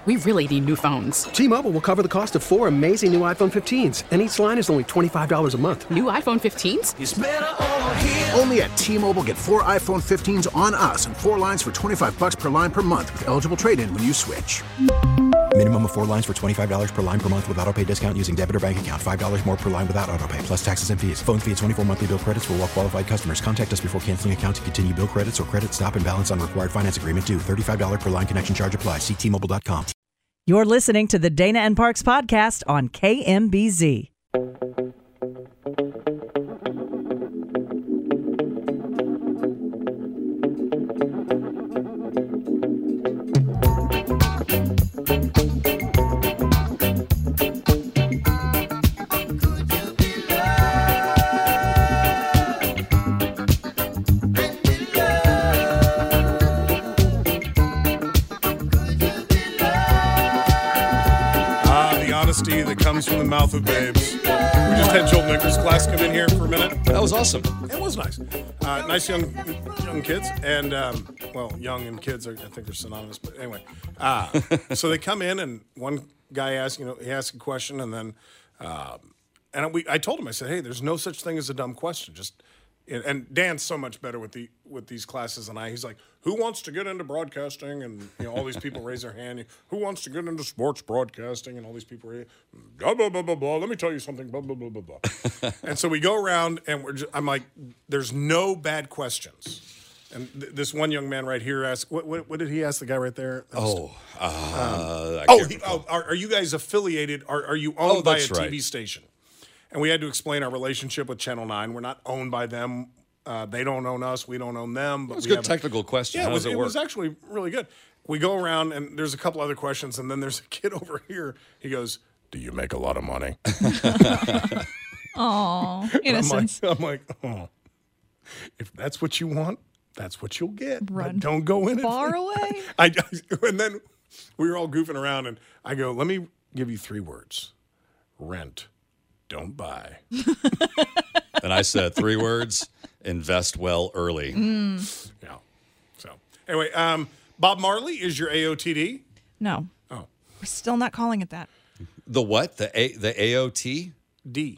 We really need new phones. T-Mobile will cover the cost of 4 amazing new iPhone 15s, and each line is only $25 a month. New iPhone 15s? It's better over here. Only at T-Mobile, get 4 iPhone 15s on us and 4 lines for $25 per line per month with eligible trade-in when you switch. Minimum of 4 lines for $25 per line per month with autopay discount using debit or bank account. $5 more per line without autopay, plus taxes and fees. Phone fee at 24 monthly bill credits for well-qualified customers. Contact us before canceling account to continue bill credits or credit stop and balance on required finance agreement due. $35 per line connection charge applies. See T-Mobile.com. You're listening to the Dana and Parks podcast on KMBZ. That comes from the mouth of babes. We just had Joel Nichols' class come in here for a minute. That was awesome. It was nice. Nice young kids. And, young and kids, I think they're synonymous. But anyway, so they come in and one guy asked, he asked a question and then, I told him, I said, hey, there's no such thing as a dumb question. And Dan's so much better with these classes than I. He's like, who wants to get into broadcasting? And all these people raise their hand. Who wants to get into sports broadcasting? And all these people raise, blah, blah, blah, blah, blah. Let me tell you something, blah, blah, blah, blah, blah. And so we go around and I'm like, there's no bad questions. And this one young man right here asked, what did he ask the guy right there? Are you guys affiliated? Are you owned by a TV station? And we had to explain our relationship with Channel 9. We're not owned by them. They don't own us. We don't own them. But it was a good technical question. Yeah, How does it work? It was actually really good. We go around, and there's a couple other questions, and then there's a kid over here. He goes, do you make a lot of money? Aw, innocence. I'm like, oh, if that's what you want, that's what you'll get. Run but don't go in far away. And then we were all goofing around, and I go, let me give you 3 words. Rent. Don't buy. And I said 3 words, invest well early. Yeah. So anyway, Bob Marley is your AOTD? No. Oh. We're still not calling it that. The what? The AOT? D.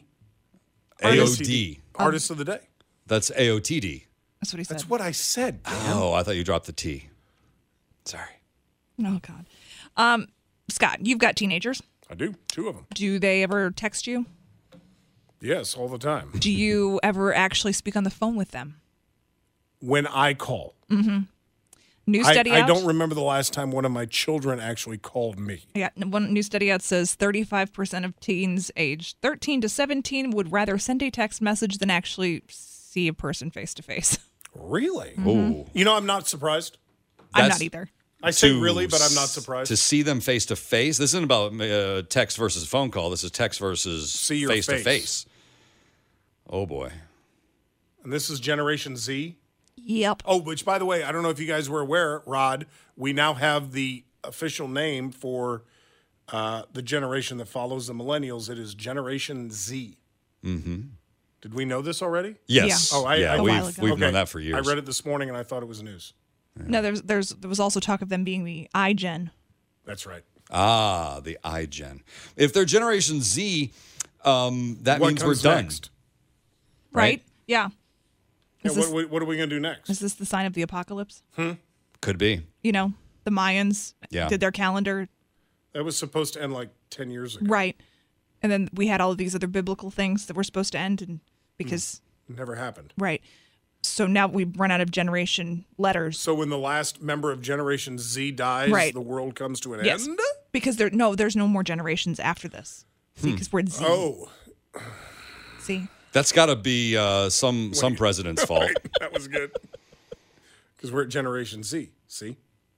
AOD. Artist of the Day. That's AOTD. That's what he said. That's what I said, Dan. Oh, I thought you dropped the T. Sorry. Oh, God. Scott, you've got teenagers. I do. 2 of them. Do they ever text you? Yes, all the time. Do you ever actually speak on the phone with them? When I call. Mm-hmm. New study out. I don't remember the last time one of my children actually called me. Yeah, one new study out says 35% of teens aged 13 to 17 would rather send a text message than actually see a person face to face. Really? Mm-hmm. I'm not surprised. I'm not either. I say really, but I'm not surprised. To see them face to face. This isn't about text versus phone call. This is text versus face to face. Oh boy. And this is Generation Z. Yep. Oh, which by the way, I don't know if you guys were aware, Rod, we now have the official name for the generation that follows the millennials. It is Generation Z. Mm-hmm. Did we know this already? Yes. Yeah. Oh, we've known that for years. I read it this morning and I thought it was news. No, there was also talk of them being the iGen. That's right. Ah, the iGen. If they're Generation Z, that What means we're comes done. next? Right? Yeah. Yeah, what are we going to do next? Is this the sign of the apocalypse? Could be. The Mayans Yeah. did their calendar. That was supposed to end like 10 years ago. Right. And then we had all of these other biblical things that were supposed to end and because Never happened. right. So now we've run out of generation letters. So when the last member of Generation Z dies, Right. the world comes to an Yes. end? Because there's no more generations after this. See, because we're Z. Oh. See? That's got to be some president's fault. Right. That was good. Because we're at Generation Z. See?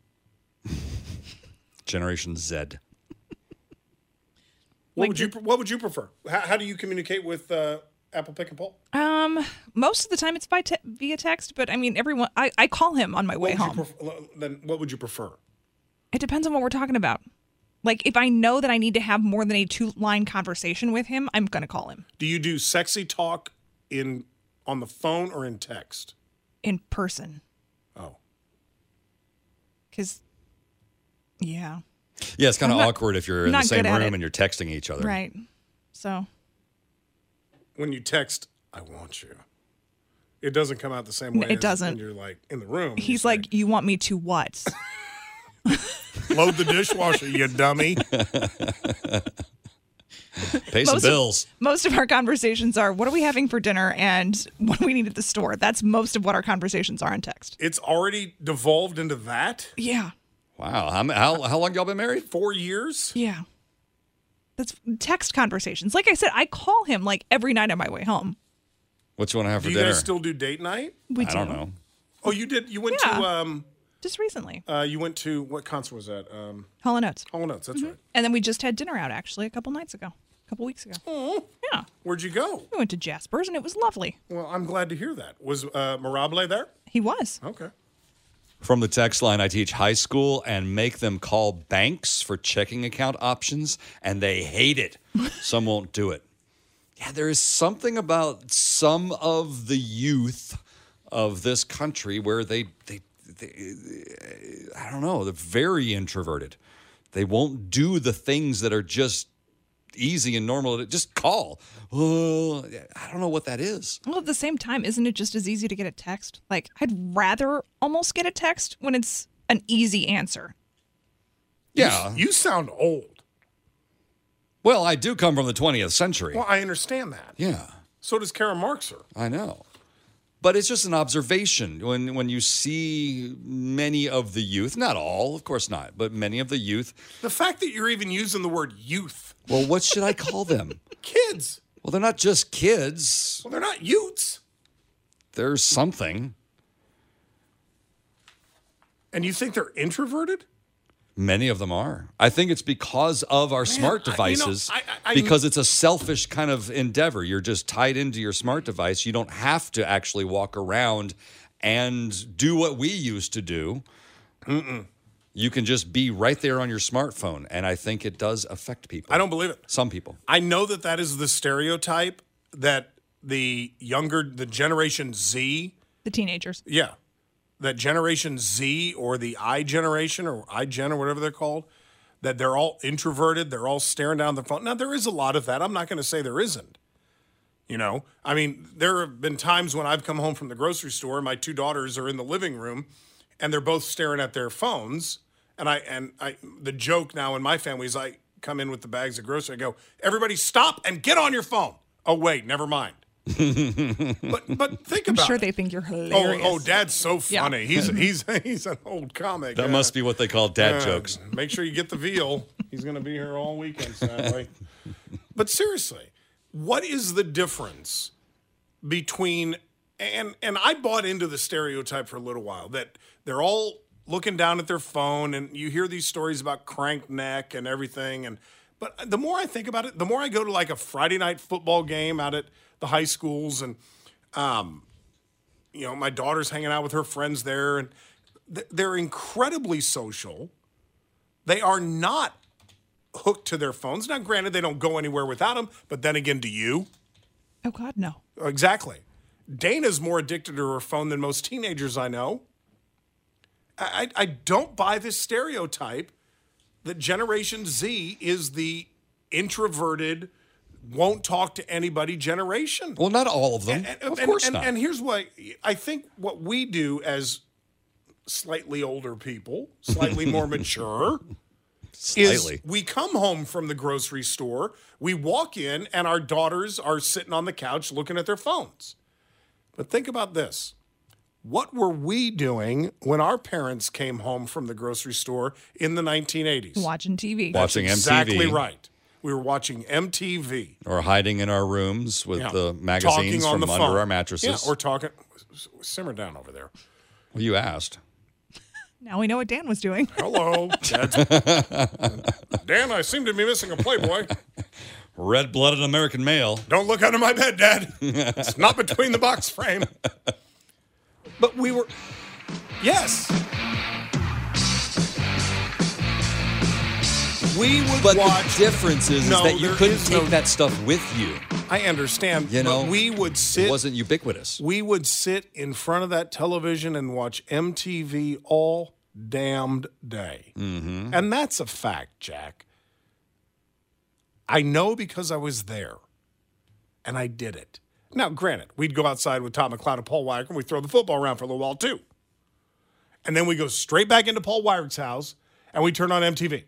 Generation Z. What would you prefer? How do you communicate with Apple Pick and Pull? Most of the time it's via text, but I mean, I call him on my way home. Then what would you prefer? It depends on what we're talking about. Like, if I know that I need to have more than a 2-line conversation with him, I'm going to call him. Do you do sexy talk on the phone or in text? In person. Oh. Because, yeah. Yeah, it's kind of awkward if you're in the not same good at room it. and you're texting each other. Right. So When you text, I want you. It doesn't come out the same way. It doesn't. When you're like in the room. he's like, "You want me to what?" Load the dishwasher, you dummy. Pay some bills. Most of our conversations are, "What are we having for dinner?" and "What do we need at the store?" That's most of what our conversations are on text. It's already devolved into that? Yeah. Wow. How long y'all been married? 4 years? Yeah. That's text conversations. Like I said, I call him like every night on my way home. What you want to have for Do you dinner? guys still do date night? We do. I don't know. Oh, you did? You went Yeah. to, Just recently. you went to, what concert was that? Hall & Oates. Hall & Oates, that's right. And then we just had dinner out, actually, a couple weeks ago. Oh, Yeah. where'd you go? We went to Jasper's, and it was lovely. Well, I'm glad to hear that. Was Mirable there? He was. Okay. From the text line, I teach high school and make them call banks for checking account options, and they hate it. Some won't do it. Yeah, there is something about some of the youth of this country where they I don't know, they're very introverted. They won't do the things that are just easy and normal. Just call. Oh, I don't know what that is. Well, at the same time, isn't it just as easy to get a text? Like, I'd rather almost get a text when it's an easy answer. Yeah. You sound old. Well, I do come from the 20th century. Well, I understand that. Yeah. So does Karen Markser. I know. But it's just an observation. When you see many of the youth, not all, of course not, but many of the youth. The fact that you're even using the word youth. Well, what should I call them? Kids. Well, they're not just kids. Well, they're not youths. There's something. And you think they're introverted? Many of them are. I think it's because of our smart devices, I because it's a selfish kind of endeavor. You're just tied into your smart device. You don't have to actually walk around and do what we used to do. You can just be right there on your smartphone, and I think it does affect people. I don't believe it. Some people. I know that is the stereotype that the Generation Z. The teenagers. Yeah. That Generation Z or the I generation or iGen or whatever they're called, that they're all introverted, they're all staring down the phone. Now, there is a lot of that. I'm not going to say there isn't. You know, I mean, there have been times when I've come home from the grocery store and my two daughters are in the living room and they're both staring at their phones. And the joke now in my family is I come in with the bags of groceries. I go, everybody stop and get on your phone. Oh, wait, never mind. but think about it. I'm sure they think you're hilarious. Oh, Dad's so funny. Yeah. He's an old comic. That must be what they call dad jokes. Make sure you get the veal. He's going to be here all weekend, sadly. But seriously, what is the difference between and I bought into the stereotype for a little while that they're all looking down at their phone, and you hear these stories about crank neck and everything. But the more I think about it, the more I go to like a Friday night football game out at the high schools, and my daughter's hanging out with her friends there, and they're incredibly social. They are not hooked to their phones. Now, granted, they don't go anywhere without them, but then again, do you? Oh, God, no. Exactly. Dana's more addicted to her phone than most teenagers I know. I don't buy this stereotype that Generation Z is the introverted, won't talk to anybody generation. Well, not all of them. Of course not. And here's why I think what we do as slightly older people, slightly more mature, is we come home from the grocery store, we walk in, and our daughters are sitting on the couch looking at their phones. But think about this. What were we doing when our parents came home from the grocery store in the 1980s? Watching TV. Watching MTV. Exactly right. We were watching MTV. Or hiding in our rooms with the magazines from under our mattresses. Yeah, or talking. Simmer down over there. Well, you asked. Now we know what Dan was doing. Hello, Dad. Dan, I seem to be missing a Playboy. Red-blooded American male. Don't look under my bed, Dad. It's not between the box frame. But we were, yes. We would but watch. The difference is that you couldn't take that stuff with you. I understand. You know, but we would sit. It wasn't ubiquitous. We would sit in front of that television and watch MTV all damned day. And that's a fact, Jack. I know because I was there, and I did it. Now, granted, we'd go outside with Tom McLeod and Paul Weyrich, and we'd throw the football around for a little while, too. And then we go straight back into Paul Weyrich's house, and we turn on MTV.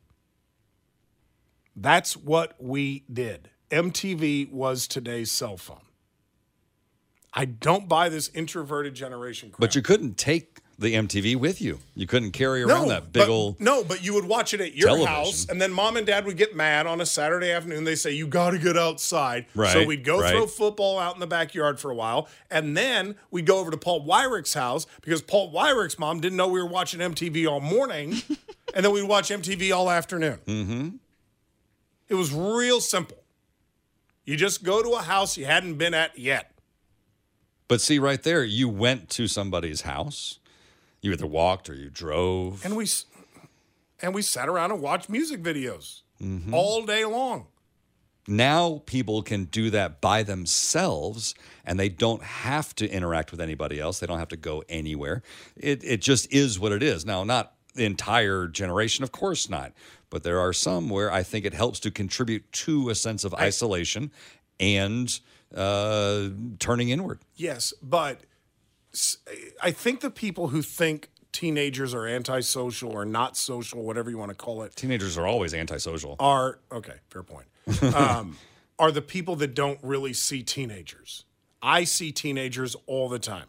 That's what we did. MTV was today's cell phone. I don't buy this introverted generation crap. But you couldn't take the MTV with you. You couldn't carry around that big old. No, but you would watch it at your television. house, and then mom and dad would get mad on a Saturday afternoon. They say, you got to get outside. Right, so we'd go right. throw football out in the backyard for a while, and then we'd go over to Paul Weyrich's house because Paul Weyrich's mom didn't know we were watching MTV all morning, and then we'd watch MTV all afternoon. Mm-hmm. It was real simple. You just go to a house you hadn't been at yet. But see, right there, you went to somebody's house. You either walked or you drove. And we sat around and watched music videos all day long. Now people can do that by themselves, and they don't have to interact with anybody else. They don't have to go anywhere. It just is what it is. Now, not the entire generation, of course not. But there are some where I think it helps to contribute to a sense of isolation and turning inward. Yes, but I think the people who think teenagers are antisocial or not social, whatever you want to call it. Teenagers are always antisocial. Okay, fair point. Are the people that don't really see teenagers. I see teenagers all the time.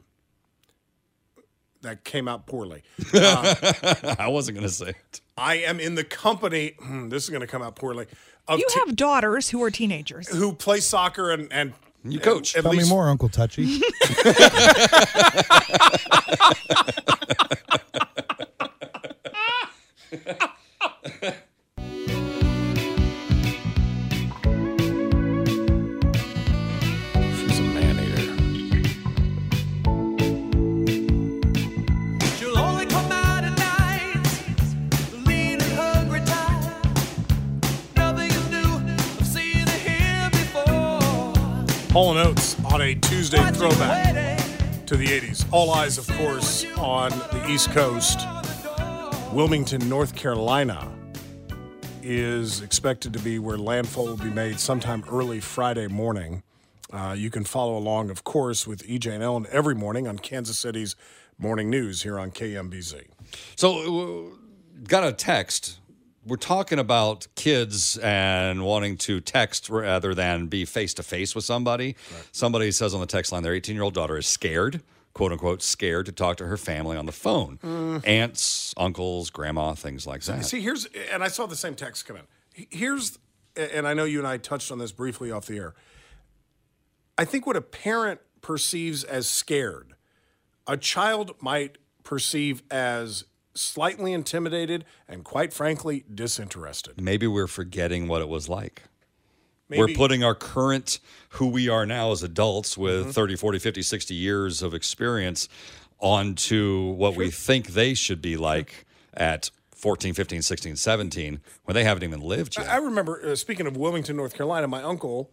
That came out poorly. I wasn't going to say it. I am in the company, this is going to come out poorly. You have daughters who are teenagers. Who play soccer and you coach. Tell me more, Uncle Touchy. She's a man-eater. She'll only come out at night, lean and hungry time. Nothing is new, I've seen her here before. Hall & Oates on a Tuesday throwback to the 80s. All eyes, of course, on the East Coast. Wilmington, North Carolina is expected to be where landfall will be made sometime early Friday morning. You can follow along, of course, with EJ and Ellen every morning on Kansas City's Morning News here on KMBZ. So, got a text. We're talking about kids and wanting to text rather than be face-to-face with somebody. Right. Somebody says on the text line their 18-year-old daughter is scared, quote-unquote, scared to talk to her family on the phone. Aunts, uncles, grandma, things like that. See, and I saw the same text come in. And I know you and I touched on this briefly off the air. I think what a parent perceives as scared, a child might perceive as slightly intimidated and, quite frankly, disinterested. Maybe we're forgetting what it was like. Maybe. We're putting our current, who we are now as adults with 30, 40, 50, 60 years of experience onto what we think they should be like at 14, 15, 16, 17, when they haven't even lived yet. I remember, speaking of Wilmington, North Carolina, my uncle,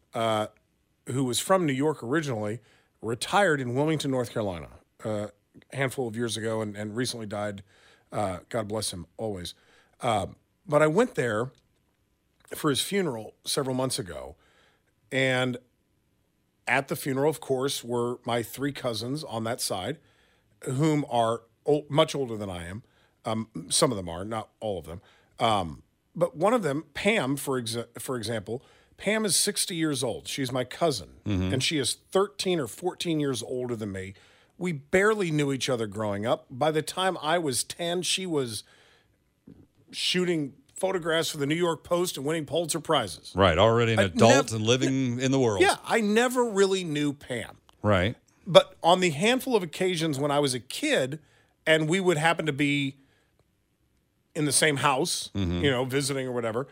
who was from New York originally, retired in Wilmington, North Carolina, a handful of years ago and recently died. God bless him always. But I went there for his funeral several months ago. And at the funeral, of course, were my three cousins on that side, whom are much older than I am. Some of them are, not all of them. But one of them, Pam, for example, Pam is 60 years old. She's my cousin, and she is 13 or 14 years older than me. We barely knew each other growing up. By the time I was 10, she was shooting photographs for the New York Post and winning Pulitzer Prizes. Right, already an adult and living in the world. Yeah, I never really knew Pam. Right. But on the handful of occasions when I was a kid and we would happen to be in the same house, visiting or whatever,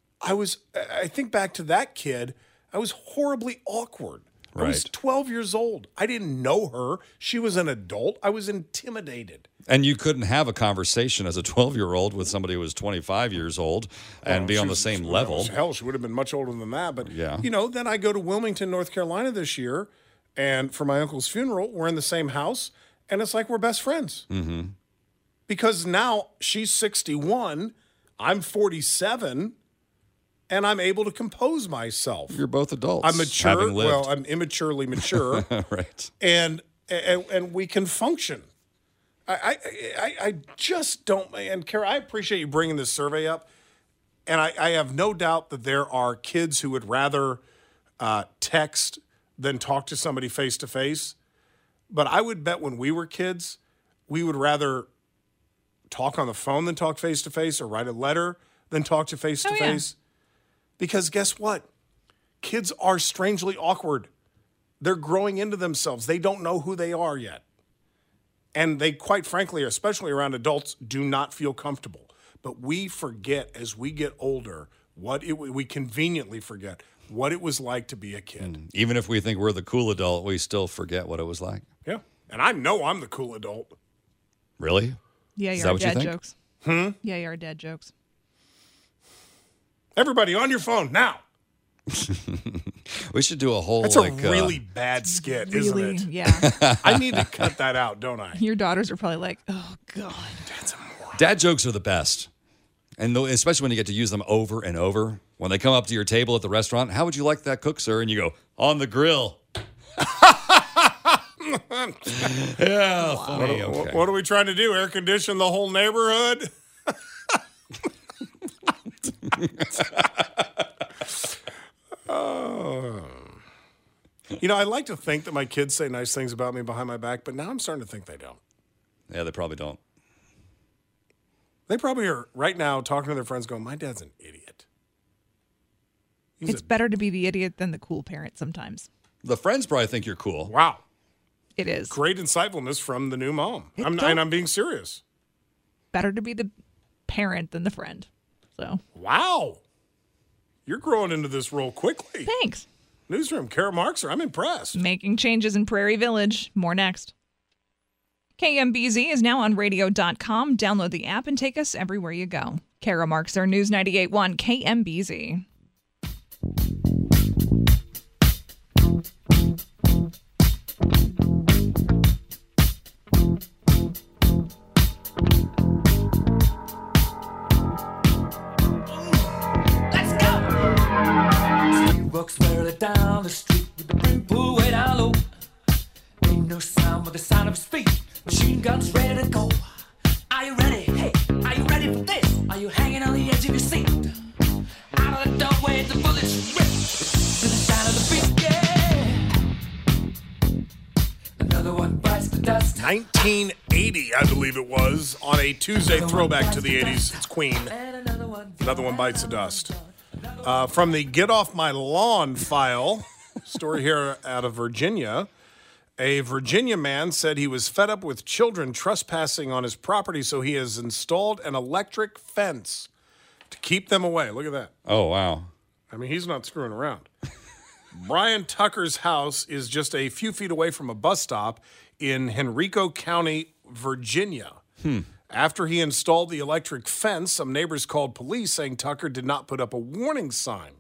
I think back to that kid, I was horribly awkward. I was 12 years old. I didn't know her. She was an adult. I was intimidated. And you couldn't have a conversation as a 12-year-old with somebody who was 25 years old and be on the same level. Hell, she would have been much older than that. But, yeah. Then I go to Wilmington, North Carolina this year, and for my uncle's funeral, we're in the same house, and it's like we're best friends. Because now she's 61, I'm 47, and I'm able to compose myself. You're both adults. I'm mature. having lived. Well, I'm immaturely mature. Right. And we can function. I just don't. And Kara, I appreciate you bringing this survey up. And I have no doubt that there are kids who would rather text than talk to somebody face to face. But I would bet when we were kids, we would rather talk on the phone than talk face to face, or write a letter than talk to face to face. Because guess what? Kids are strangely awkward. They're growing into themselves. They don't know who they are yet. And they, quite frankly, especially around adults, do not feel comfortable. But we forget as we get older we conveniently forget what it was like to be a kid. Even if we think we're the cool adult, we still forget what it was like. Yeah. And I know I'm the cool adult. Really? Yeah, Is you're that our what you dad think? jokes. Yeah, you're our dad jokes. Everybody on your phone now. We should do a whole That's a really bad skit, isn't Really? it? Yeah. I need to cut that out, don't I? Your daughters are probably like, oh, God. That's a moron. Dad jokes are the best. And especially when you get to use them over and over. When they come up to your table at the restaurant, how would you like that cook, sir? And you go, on the grill. Yeah, funny. Okay. What are we trying to do? Air condition the whole neighborhood? Oh. You know, I like to think that my kids say nice things about me behind my back, but now I'm starting to think they don't. Yeah, they probably don't. They probably are right now talking to their friends going, my dad's an idiot. It's better to be the idiot than the cool parent sometimes. The friends probably think you're cool. Wow. It is. Great insightfulness from the new mom. It And I'm being serious. Better to be the parent than the friend. So. Wow. You're growing into this role quickly. Thanks. Newsroom, Kara Markser, I'm impressed. Making changes in Prairie Village. More next. KMBZ is now on radio.com. Download the app and take us everywhere you go. Kara Markser, News 98.1 KMBZ. Let's go! He walks further down the street with the brim pulled way down low. Ain't no sound but the sound of his feet. Machine guns ready to go. Are you ready? Hey, are you ready for this? Are you hanging on the edge of your seat? Out of the doorway, the bullets rip to the sound of the beat. Yeah. Another one bites the dust. 1980, I believe it was, on a Tuesday throwback to the 80s. It's Queen. Another one bites the dust. From the Get Off My Lawn file, story here out of Virginia. A Virginia man said he was fed up with children trespassing on his property, so he has installed an electric fence to keep them away. Look at that. Oh, wow. I mean, he's not screwing around. Brian Tucker's house is just a few feet away from a bus stop in Henrico County, Virginia. After he installed the electric fence, some neighbors called police saying Tucker did not put up a warning sign.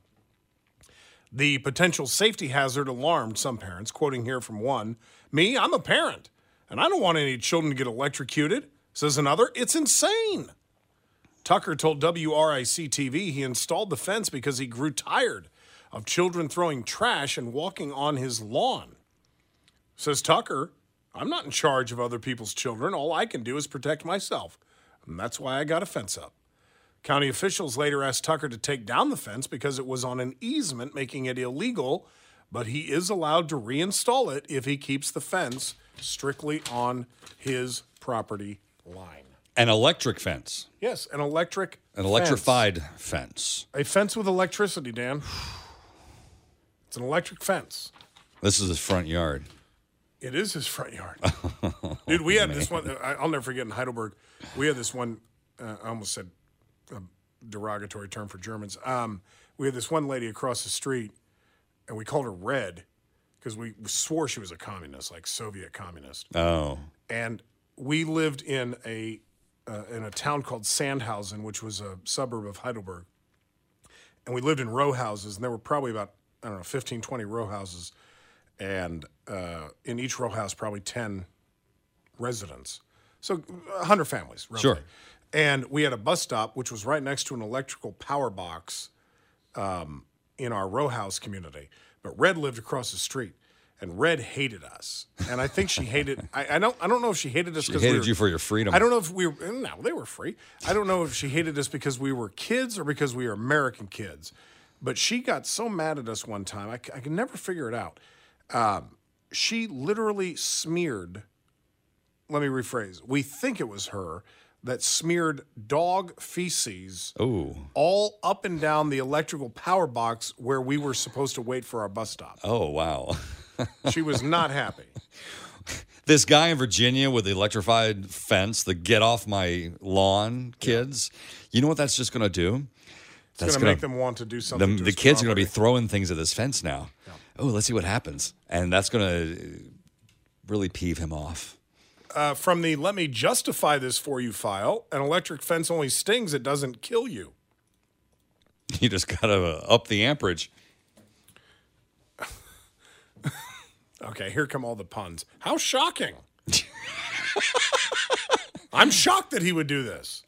The potential safety hazard alarmed some parents, quoting here from one, "Me, I'm a parent, and I don't want any children to get electrocuted," says another. "It's insane." Tucker told WRIC-TV he installed the fence because he grew tired of children throwing trash and walking on his lawn. Says Tucker, "I'm not in charge of other people's children. All I can do is protect myself, and that's why I got a fence up." County officials later asked Tucker to take down the fence because it was on an easement, making it illegal, but he is allowed to reinstall it if he keeps the fence strictly on his property line. An electric fence. Yes, an electric An fence. electrified fence. A fence with electricity, Dan. It's an electric fence. This is his front yard. It is his front yard. Dude, we had this one. I'll never forget in Heidelberg. We had this one. I almost said a derogatory term for Germans. We had this one lady across the street, and we called her Red because we swore she was a communist, like Soviet communist. Oh. And we lived in a town called Sandhausen, which was a suburb of Heidelberg. And we lived in row houses, and there were probably about, 15, 20 row houses. And in each row house, probably 10 residents. So 100 families, roughly. Sure. And we had a bus stop, which was right next to an electrical power box in our row house community. But Red lived across the street, and Red hated us. And I think she hated. I don't know if she hated us She because hated you for your freedom. I don't know if we were. No, they were free. I don't know if she hated us because we were kids or because we were American kids. But she got so mad at us one time. I can never figure it out. She literally smeared. Let me rephrase. We think it was her that smeared dog feces all up and down the electrical power box where we were supposed to wait for our bus stop. Oh, wow. She was not happy. This guy in Virginia with the electrified fence, the get off my lawn kids, you know what that's just going to do? It's going to make them want to do something. The kids are going to be throwing things at this fence now. Yeah. Oh, let's see what happens. And that's going to really peeve him off. From the Let Me Justify This For You file, an electric fence only stings, it doesn't kill you. You just got to up the amperage. Okay, here come all the puns. How shocking. I'm shocked that he would do this.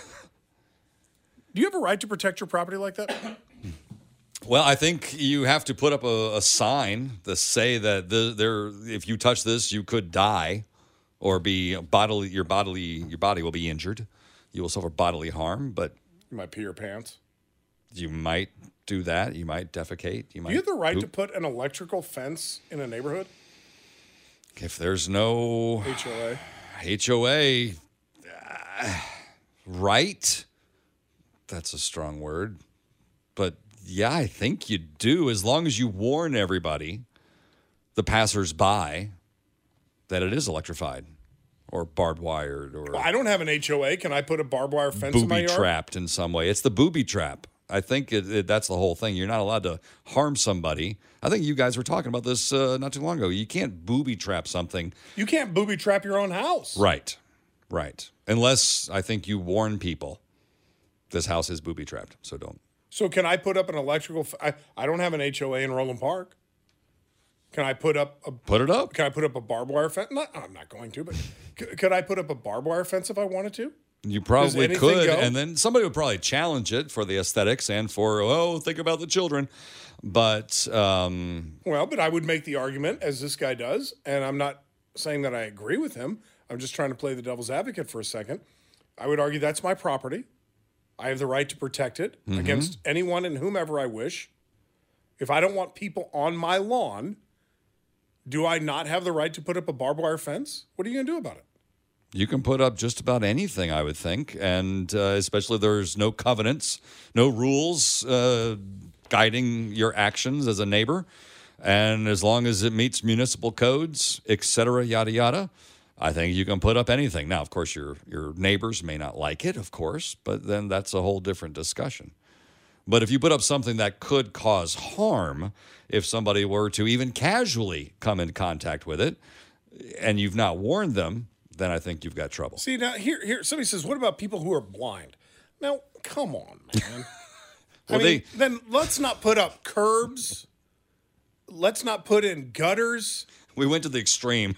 Do you have a right to protect your property like that? Well, I think you have to put up a sign to say that if you touch this, you could die. Or your body will be injured. You will suffer bodily harm, but you might pee your pants. You might do that. You might defecate. Do you have the right to put an electrical fence in a neighborhood? If there's no HOA, right? That's a strong word, but yeah, I think you do, as long as you warn everybody, the passers-by, that it is electrified or barbed wired or. Well, I don't have an HOA. Can I put a barbed wire fence in my yard? Booby trapped in some way. It's the booby trap. I think that's the whole thing. You're not allowed to harm somebody. I think you guys were talking about this not too long ago. You can't booby trap something. You can't booby trap your own house. Right. Unless I think you warn people. This house is booby trapped, so don't. So can I put up an electrical? I don't have an HOA in Roland Park. Can I put up Put it up. Can I put up a barbed wire fence? No, I'm not going to, but could I put up a barbed wire fence if I wanted to? You probably could, and then somebody would probably challenge it for the aesthetics and for, think about the children. But but I would make the argument, as this guy does, and I'm not saying that I agree with him. I'm just trying to play the devil's advocate for a second. I would argue that's my property. I have the right to protect it against anyone and whomever I wish. If I don't want people on my lawn, do I not have the right to put up a barbed wire fence? What are you going to do about it? You can put up just about anything, I would think, and especially there's no covenants, no rules guiding your actions as a neighbor, and as long as it meets municipal codes, et cetera, yada, yada, I think you can put up anything. Now, of course, your neighbors may not like it, of course, but then that's a whole different discussion. But if you put up something that could cause harm, if somebody were to even casually come in contact with it, and you've not warned them, then I think you've got trouble. See, now, here somebody says, what about people who are blind? Now, come on, man. Then let's not put up curbs. Let's not put in gutters. We went to the extreme.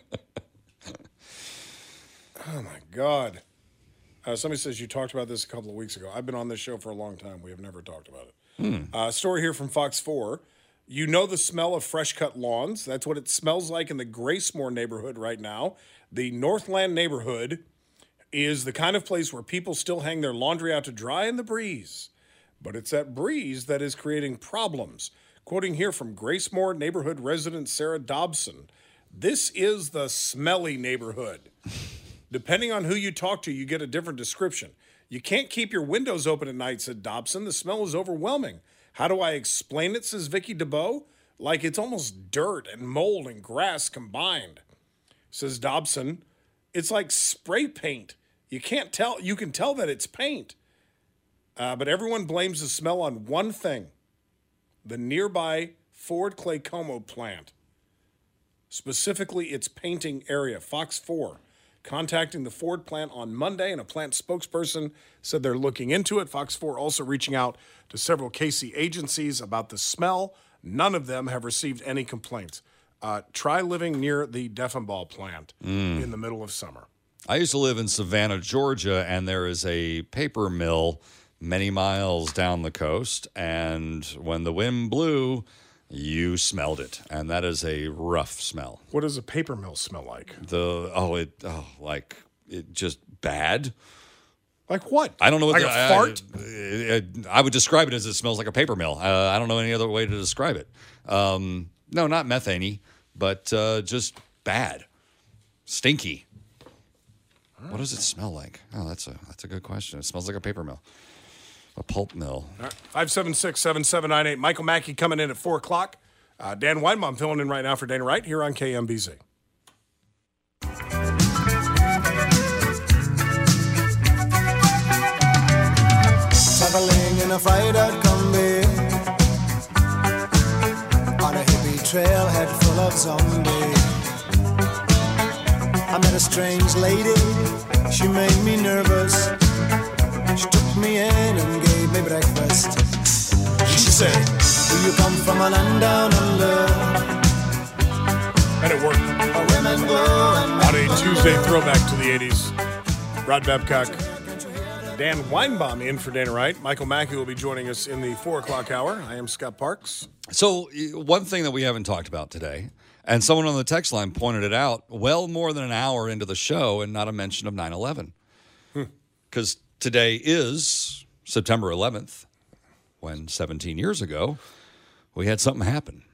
Oh, my God. Somebody says you talked about this a couple of weeks ago. I've been on this show for a long time. We have never talked about it. Story here from Fox 4. You know the smell of fresh-cut lawns. That's what it smells like in the Gracemore neighborhood right now. The Northland neighborhood is the kind of place where people still hang their laundry out to dry in the breeze. But it's that breeze that is creating problems. Quoting here from Gracemore neighborhood resident Sarah Dobson, this is the smelly neighborhood. Depending on who you talk to, you get a different description. You can't keep your windows open at night, said Dobson. The smell is overwhelming. How do I explain it, says Vicky DeBoe? Like it's almost dirt and mold and grass combined. Says Dobson, it's like spray paint. You can tell that it's paint. But everyone blames the smell on one thing, the nearby Ford Claycomo plant. Specifically, its painting area. Fox 4 contacting the Ford plant on Monday, and a plant spokesperson said they're looking into it. Fox 4 also reaching out to several KC agencies about the smell. None of them have received any complaints. Try living near the Deffenbaugh plant in the middle of summer. I used to live in Savannah, Georgia, and there is a paper mill many miles down the coast. And when the wind blew, you smelled it. And that is a rough smell. What does a paper mill smell like? It just bad. Like what? I don't know what like a fart? I would describe it as it smells like a paper mill. I don't know any other way to describe it. No, not methane-y, but just bad. Stinky. What does it smell like? Oh, that's a good question. It smells like a paper mill. A pulp mill. All right. 576-7798. Michael Mackey coming in at 4 o'clock. Dan Weinbaum filling in right now for Dana Wright here on KMBZ. Traveling in a fried-out Kombi on a hippie trailhead full of zombies. I met a strange lady, she made me nervous. She took me in and gave me breakfast. She said, do you come from a land down under? And it worked. Women go and on a Tuesday throwback to the 80s. Rod Babcock, Dan Weinbaum in for Dana Wright. Michael Mackey will be joining us in the 4 o'clock hour. I am Scott Parks. So one thing that we haven't talked about today, and someone on the text line pointed it out well more than an hour into the show, and not a mention of 9/11. Because today is September 11th, when 17 years ago, we had something happen.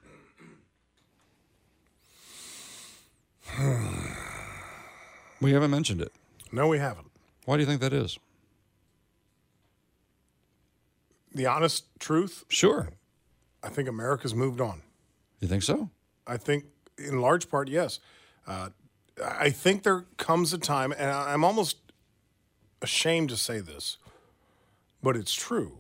We haven't mentioned it. No, we haven't. Why do you think that is? The honest truth? Sure. I think America's moved on. You think so? I think in large part, yes. I think there comes a time, and I'm almost ashamed to say this, but it's true.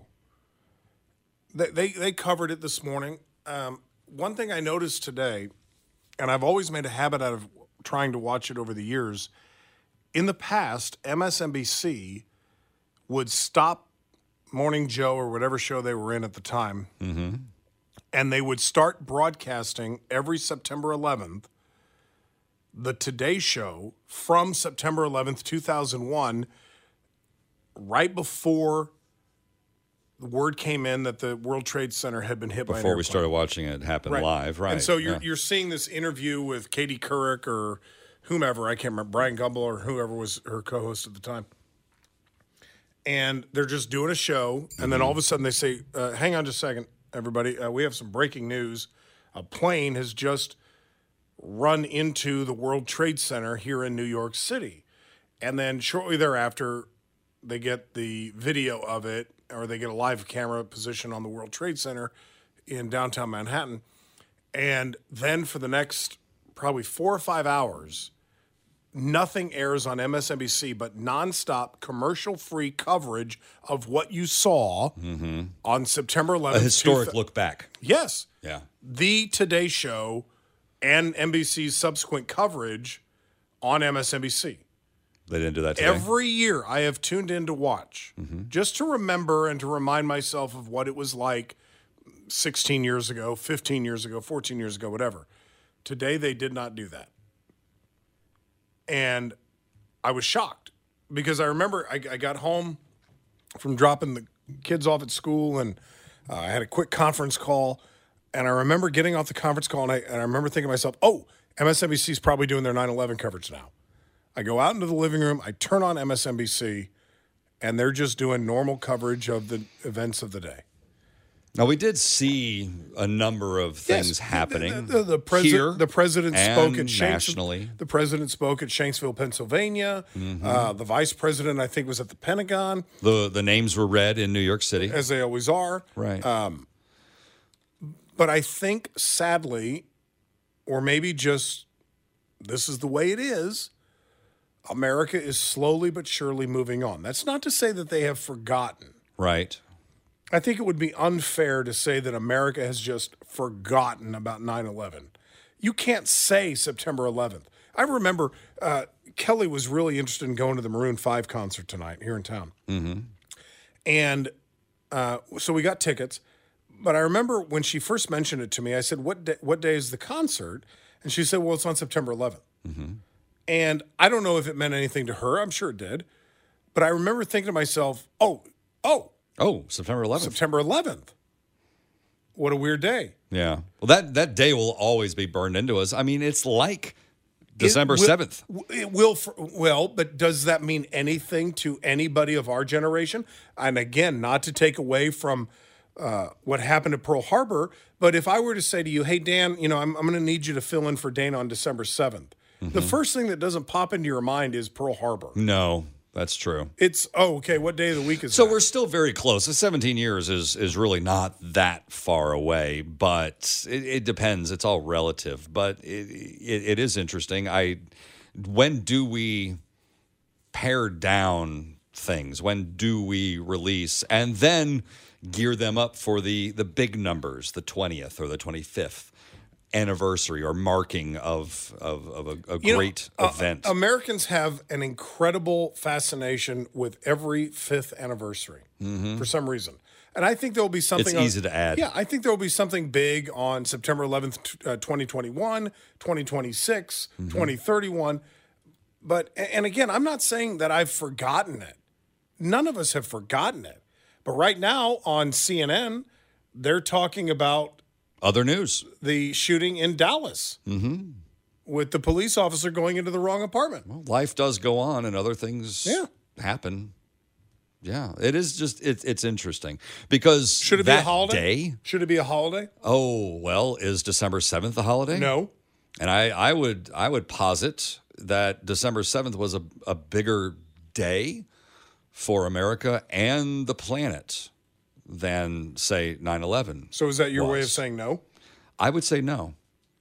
They covered it this morning. One thing I noticed today, and I've always made a habit out of trying to watch it over the years, in the past, MSNBC would stop Morning Joe or whatever show they were in at the time, and they would start broadcasting every September 11th the Today Show from September 11th, 2001, right before the word came in that the World Trade Center had been hit by an Before we airplane. started watching it happen live, right. And so you're seeing this interview with Katie Couric or whomever, I can't remember, Brian Gumbel or whoever was her co-host at the time. And they're just doing a show, and then all of a sudden they say, hang on just a second, everybody, we have some breaking news. A plane has just run into the World Trade Center here in New York City. And then shortly thereafter, they get the video of it, or they get a live camera position on the World Trade Center in downtown Manhattan. And then for the next probably 4 or 5 hours, nothing airs on MSNBC but nonstop commercial-free coverage of what you saw on September 11th. A historic look back. Yes. Yeah. The Today Show and NBC's subsequent coverage on MSNBC. They didn't do that today? Every year I have tuned in to watch, just to remember and to remind myself of what it was like 16 years ago, 15 years ago, 14 years ago, whatever. Today they did not do that. And I was shocked because I remember I got home from dropping the kids off at school, and I had a quick conference call. And I remember getting off the conference call, and I remember thinking to myself, oh, MSNBC is probably doing their 9/11 coverage now. I go out into the living room, I turn on MSNBC, and they're just doing normal coverage of the events of the day. Now, we did see a number of things happening The president spoke at nationally. The president spoke at Shanksville, Pennsylvania. The vice president, I think, was at the Pentagon. The names were read in New York City. As they always are. Right. But I think, sadly, or maybe just this is the way it is, America is slowly but surely moving on. That's not to say that they have forgotten. Right. I think it would be unfair to say that America has just forgotten about 9/11. You can't say September 11th. I remember Kelly was really interested in going to the Maroon 5 concert tonight here in town. And so we got tickets. But I remember when she first mentioned it to me, I said, what day is the concert? And she said, well, it's on September 11th. And I don't know if it meant anything to her. I'm sure it did. But I remember thinking to myself, oh, September 11th. September 11th. What a weird day. Yeah. Well, that day will always be burned into us. I mean, it's like December 7th. It will. But does that mean anything to anybody of our generation? And again, not to take away from what happened at Pearl Harbor, but if I were to say to you, hey, Dan, I'm going to need you to fill in for Dana on December 7th, the first thing that doesn't pop into your mind is Pearl Harbor. No, that's true. It's, okay, what day of the week is so that? We're still very close. The 17 years is really not that far away, but it depends. It's all relative, but it is interesting. When do we pare down things? When do we release and then gear them up for the big numbers, the 20th or the 25th anniversary or marking of a great event? Americans have an incredible fascination with every 5th anniversary for some reason. And I think there will be something. It's easy to add. Yeah, I think there will be something big on September 11th, 2021, 2026, 2031. But, and again, I'm not saying that I've forgotten it. None of us have forgotten it. But right now on CNN, they're talking about other news. The shooting in Dallas with the police officer going into the wrong apartment. Well, life does go on and other things happen. Yeah, it is just, it's interesting because should it be a holiday? Should it be a holiday? Oh, well, is December 7th a holiday? No. And I would posit that December 7th was a bigger day for America and the planet than, say, 9/11. So is that your way of saying no? I would say no.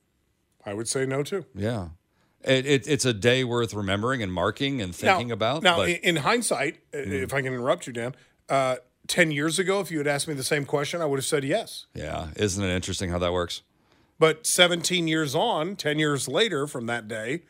I would say no, too. Yeah. It's a day worth remembering and marking and thinking about. Now, in hindsight, if I can interrupt you, Dan, 10 years ago, if you had asked me the same question, I would have said yes. Yeah. Isn't it interesting how that works? But 17 years on, 10 years later from that day,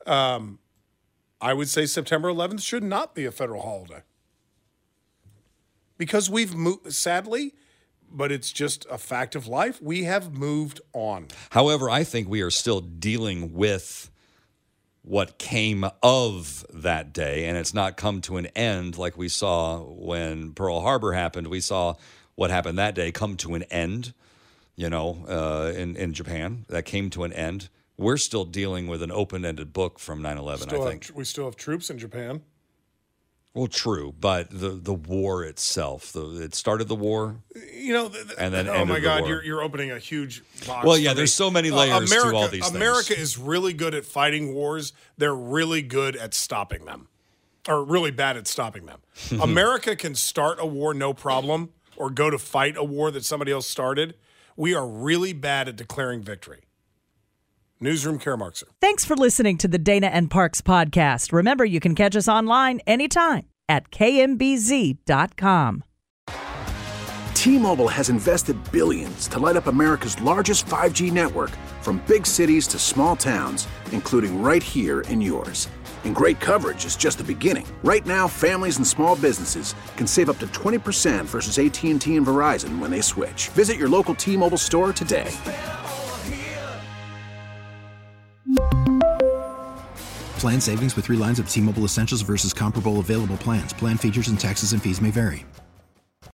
I would say September 11th should not be a federal holiday. Because we've moved, sadly, but it's just a fact of life, we have moved on. However, I think we are still dealing with what came of that day, and it's not come to an end like we saw when Pearl Harbor happened. We saw what happened that day come to an end, in Japan. That came to an end. We're still dealing with an open-ended book from 9/11, I think. We still have troops in Japan. Well, true, but the war itself, it started the war, and then oh my God, the war. You're opening a huge box. Well, yeah, there's so many layers to all these things. America is really good at fighting wars. They're really good at stopping them, or really bad at stopping them. America can start a war no problem, or go to fight a war that somebody else started. We are really bad at declaring victory. Newsroom, Kara Markser. Thanks for listening to the Dana and Parks podcast. Remember, you can catch us online anytime at kmbz.com. T-Mobile has invested billions to light up America's largest 5G network, from big cities to small towns, including right here in yours. And great coverage is just the beginning. Right now, families and small businesses can save up to 20% versus AT&T and Verizon when they switch. Visit your local T-Mobile store today. Plan savings with 3 lines of T-Mobile Essentials versus comparable available plans. Plan features and taxes and fees may vary.